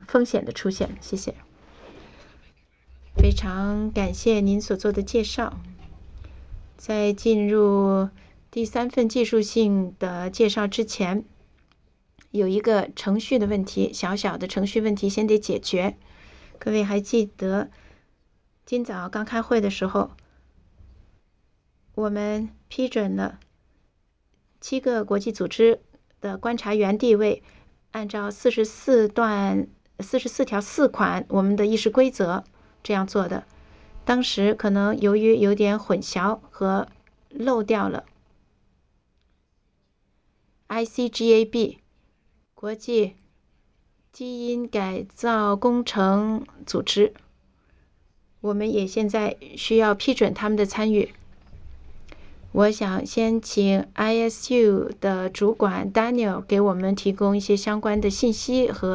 风险的出现。谢谢。非常感谢您所做的介绍。在进入第3份技术性的介绍之前，有一个程序的问题，小小的程序问题先得解决。各位还记得今早刚开会的时候，我们批准了7个国际组织的观察员地位，按照44条4款我们的议事规则这样做的。当时可能由于有点混淆和漏掉了 ICGAB 国际基因改造工程组织，我们也现在需要批准他们的参与。我想先请 ISU 的主管 Daniel 给我们提供一些相关的信息和